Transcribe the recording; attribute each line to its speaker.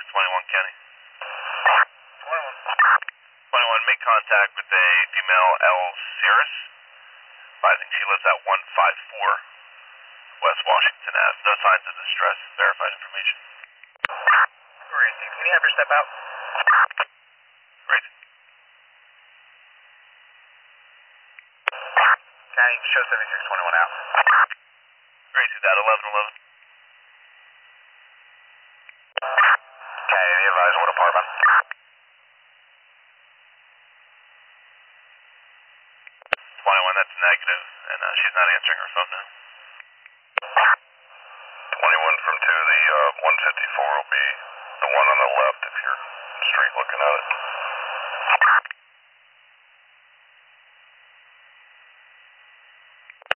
Speaker 1: 21 County. 21, make contact with a female L. Cirrus. I think she lives at 154 West Washington Ave. No signs of distress. Verified information.
Speaker 2: Great. Can you have her step out?
Speaker 1: Great.
Speaker 2: County, show 7621 out.
Speaker 1: Great, is that 1111?
Speaker 2: County, be advised, what apartment?
Speaker 1: 21, that's negative, and she's not answering her phone now.
Speaker 2: 21 from 2, the 154 will be the one on the left if you're straight looking at it.